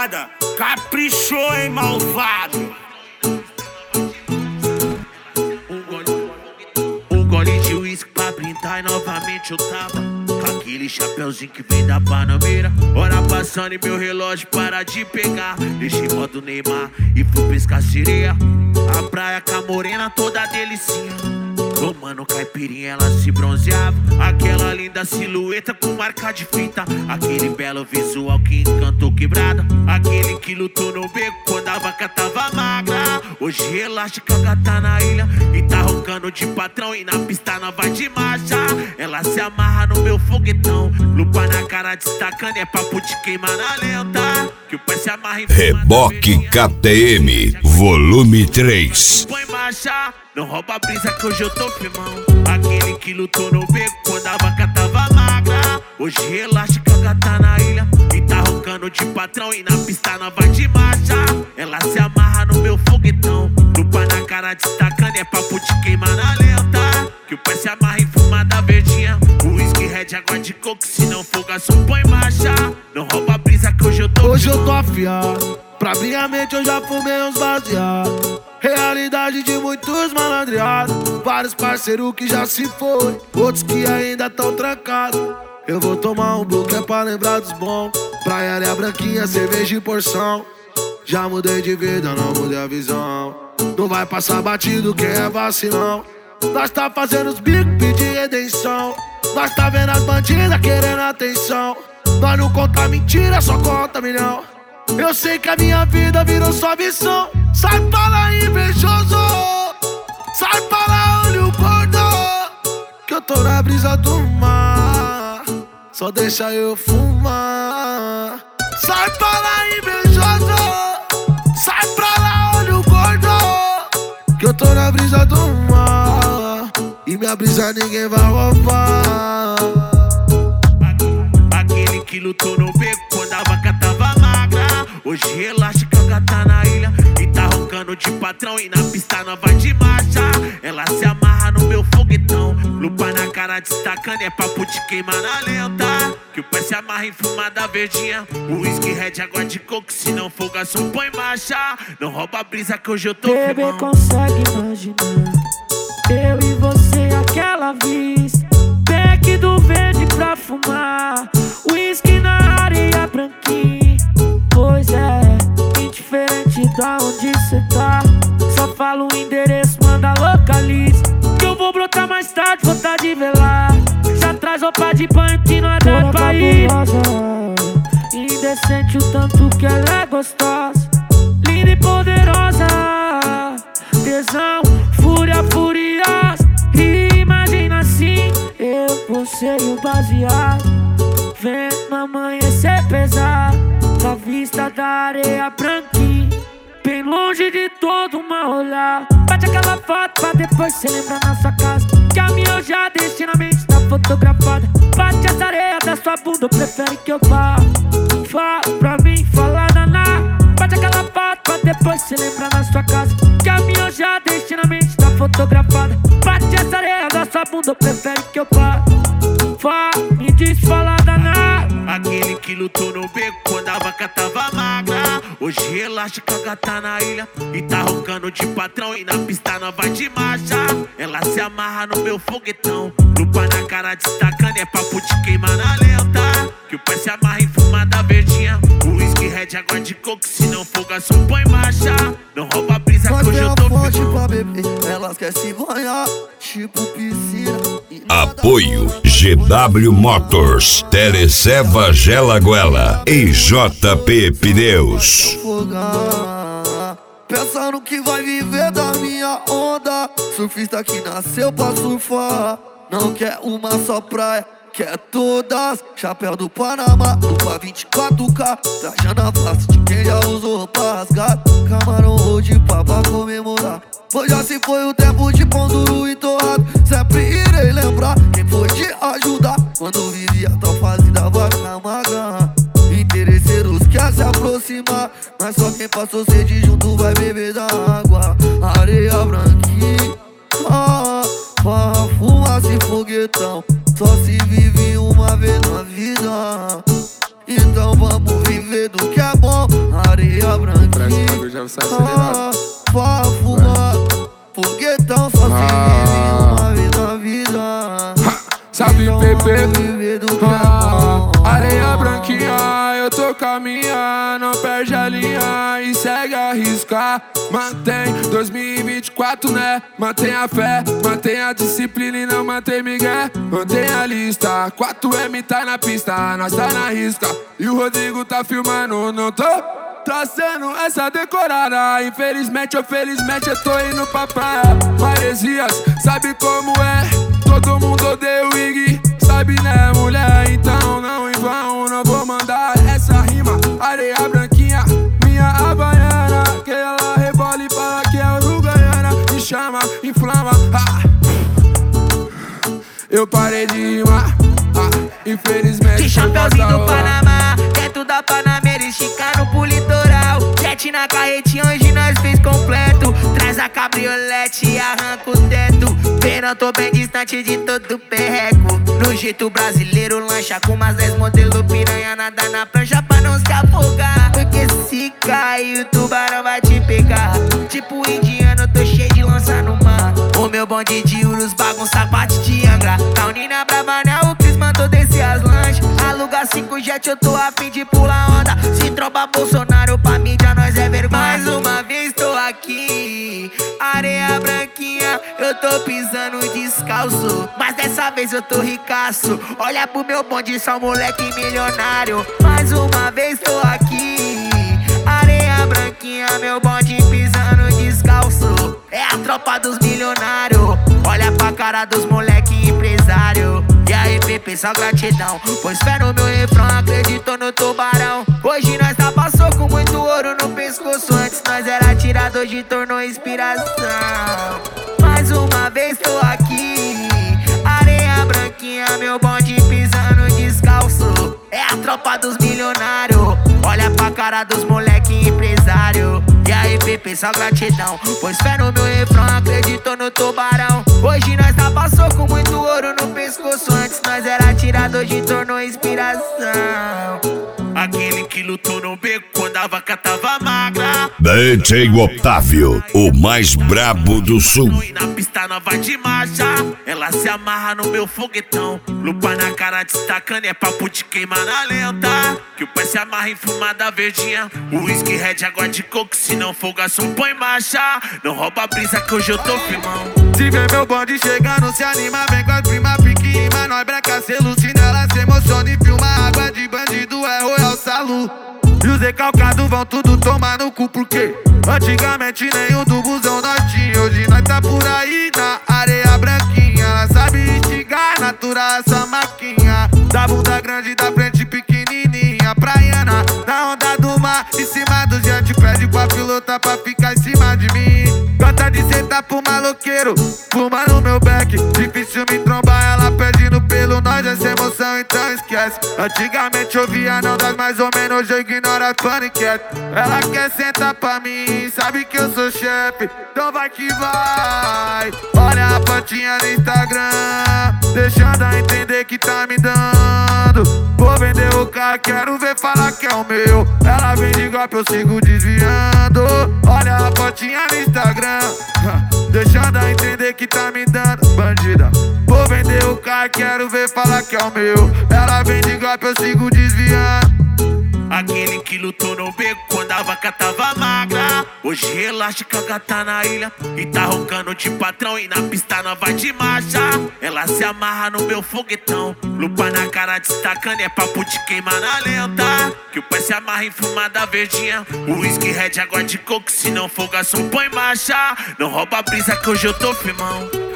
safada, caprichou, hein, malvado. Um gole de uísque pra brindar e novamente eu tava com aquele chapeuzinho que vem da Panameira. Hora passando e meu relógio para de pegar. Deixei modo Neymar e fui pescar sereia. A praia com a morena toda delicinha, tomando caipirinha, ela se bronzeava. Aquela linda silhueta com marca de fita, aquele belo visual que encantou quebrada, aquele que lutou no beco quando a vaca tava magra. Hoje relaxa que a gata na ilha e tá roncando de patrão, e na pista não vai de marcha. Ela se amarra no meu foguetão, lupa na cara destacando, é papo de queimar na lenta, que o pé se amarra em Reboque KTM, volume 3. Põe marcha, não rouba a brisa que hoje eu tô firmão. Aquele que lutou no beco quando a vaca tava magra. Hoje relaxa que a gata na ilha e tá roncando de patrão, e na pista não vai de marcha. Ela se amarra no meu foguetão, lupa na cara destacando, é papo de queimar na lenta, que o pé se amarra em fumada verdinha. Whisky, red, água de coco, se não for garçom põe marcha. Não rouba a brisa que hoje eu tô Hoje eu tô afiado, pra minha mente eu já fumei uns baseados. Realidade de muitos malandreados, vários parceiros que já se foi, outros que ainda tão trancados. Eu vou tomar um blue que é pra lembrar dos bons, praia, areia branquinha, cerveja e porção. Já mudei de vida, não mudei a visão, não vai passar batido quem é vacilão. Nós tá fazendo os bicos, pedir redenção, nós tá vendo as bandidas querendo atenção. Nós não conta mentira, só conta milhão. Eu sei que a minha vida virou só missão. Sai pra lá, invejoso, sai pra lá, olho gordo, que eu tô na brisa do mar, só deixa eu fumar. Sai pra lá, invejoso, sai pra lá, olho gordo, que eu tô na brisa do mar, e minha brisa ninguém vai roubar. Aquele que lutou no beco quando a vaca tava magra. Hoje relaxa que a gata na ilha e tá roncando de patrão, e na pista não vai de marcha. Ela se amarra no meu foguetão, lupa na cara destacando, é papo de queimar na lenta, que o pé se amarra em fumada verdinha. Whisky, red, água de coco, se não for garçom põe marcha. Não rouba a brisa que hoje eu tô Bebê firmão. consegue imaginar eu e você aquela vez, beck do verde pra fumar, whisky na areia branquinha. Pois é, indiferente da onde cê tá, só fala o endereço, manda localiza, que eu vou brotar mais tarde, vou tá de velar. Já traz roupa de banho que não é da pra ir. Indecente o tanto que ela é gostosa, linda e poderosa, tesão, fúria furiosa. Imagina assim, eu, você e o baseado, vendo amanhecer pesado, na vista da areia branquinha, bem longe de todo mal olhar. Bate aquela foto pra depois cê lembrar na sua casa, que a minha eu já deixei na mente, tá fotografada. Bate essa areia da sua bunda, prefere que eu vá. Fala pra mim, fala danar. Bate aquela foto pra depois cê lembrar na sua casa, que a minha eu já deixei na mente, tá fotografada. Bate essa areia da sua bunda, prefere que eu vá. Fala, me diz, fala danar. Aquele que lutou no beco quando a vaca tava magra. Hoje relaxa que a gata na ilha e tá roncando de patrão, e na pista não vai de marcha. Ela se amarra no meu foguetão, lupa na cara destacando, é papo de queimar na lenta, que o pé se amarra em fumada verdinha. Whisky, red, água de coco, se não for garçom põe marcha. Não rouba a brisa que hoje eu tô forte pra beber, elas querem se banhar, tipo piscina. Apoio GW Motors, Tereceva Gelaguela e JP Pneus. Pensando que vai viver da minha onda, surfista que nasceu pra surfar, não quer uma só praia, quer todas. Chapéu do Panamá, lupa 24K, trajando a face de quem já usou roupa rasgada. Camarão hoje pra comemorar, pois já se foi o tempo de pão duro e torrado. Sempre irei lembrar quem foi te ajudar quando vivia tal fase da vaca magra. Interesseiros quer se aproximar, mas só quem passou sede junto vai beber da água. Areia branquinha, farra, fumaça e foguetão, só se vive uma vez na vida. Então vamos viver do que é bom. já sai acelerado. Pra fumar, foguetão só se vive uma vez na vida. Sabe beber, viver do que é bom. areia branquinha, eu tô caminhando, não perde a linha e segue a riscar. Mantém 2024, né? Mantém a fé, mantém a disciplina e não mantém migué. Mantém a lista, 4M tá na pista, nós tá na risca. E o Rodrigo tá filmando, não tô traçando essa decorada. Infelizmente ou felizmente eu tô indo pra praia. Maresias, sabe como é? Todo mundo odeia o Iggy, sabe né mulher? Então não em vão, não vou mandar essa rima. Areia branquinha, minha havaiana, que ela rebola e fala que é uruguaiana. Me chama, inflama, eu parei de rimar, infelizmente. De chapeuzinho do Panamá, dentro da Panameira, esticando pro litoral. Jet na carretinha, hoje nós fez completo. Traz a cabriolete e arranca o teto. Verão, tô bem distante de todo perreco. No jeito brasileiro, lancha com umas 10 modelo piranha. Nada na prancha pra não se afogar. Porque se cair, o tubarão vai te pegar. Tipo indiano, tô cheio de lança no mar. O meu bonde de Urus bagunça parte de Angra. Taunina brava, né? O Cris mandou descer as lanches. Aluga 5 jet, eu tô a fim de pular onda. Se tromba Bolsonaro pra mídia, nós é vergonha. Mais uma vez tô aqui, areia branquinha, eu tô pisando descalço. Mas dessa vez eu tô ricaço. Olha pro meu bonde, só moleque milionário. Mais uma vez tô aqui, areia branquinha, meu bonde pisando descalço. É a tropa dos milionários. Olha pra cara dos moleque empresário. E aí, Pepe, só gratidão, pois fé no meu refrão, acreditou no tubarão. Hoje nós tá passou com muito ouro no pescoço. Antes nós era tirado, hoje tornou inspiração. Mais uma vez tô aqui, areia branquinha, meu bonde pisando descalço. É a tropa dos milionários. Olha pra cara dos moleque empresário. E aí, Pepe, só gratidão, pois fé no meu refrão, acreditou no tubarão. Hoje nós tá passou com muito ouro no pescoço. Antes nós era tirado, hoje tornou inspiração. Aquele que lutou no beco quando a vaca tava magra. DJ Otávio, o mais brabo do sul. E na pista nova de marcha, ela se amarra no meu foguetão. Lupa na cara destacando, é papo de queimar na lenta. Que o pé se amarra em fumada verdinha. O whisky red, água de coco, se não for garçom põe marcha. Não rouba a brisa que hoje eu tô firmão. Se vê meu bonde chegando, se anima, vem com as prima pique. Mas nós branca se alucina, ela se emociona e filma. Água de bandido é Royal Salu. E os recalcados vão tudo tomar no cu, porque antigamente nenhum do busão nós tinha. Hoje nós tá por aí na areia branquinha. Ela sabe instigar, natural essa maquinha. Da bunda grande, da frente pequenininha. Praiana, na onda do mar, em cima do jet. Pede pra pilota pra ficar em cima de mim. Gosta de sentar pro maloqueiro, fuma no meu beck. Difícil me trombar, ela pedindo pelo nós. Essa emoção então esquece. Antigamente eu via não das mais ou menos, hoje eu ignoro as paniquete. Ela quer sentar pra mim, sabe que eu sou chefe, então vai que vai. Olha a fotinha no Instagram, deixando a entender que tá me dando. Vou vender o carro, quero ver falar que é o meu. Ela vem de golpe, eu sigo desviando. Olha a fotinha no Instagram, deixando a entender que tá me dando. Bandida, vou vender o carro, quero ver falar que é o meu. Ela vem de golpe, eu sigo desviando. Aquele que lutou no beco quando a vaca tava magra. Hoje relaxa que a gata na ilha e tá roncando de patrão. E na pista nova de marcha, ela se amarra no meu foguetão. Lupa na cara destacando, é papo de queimar na lenta. Que o pé se amarra em fumada verdinha. O whisky red, água de coco, se não for garçom põe marcha. Não rouba a brisa que hoje eu tô firmão.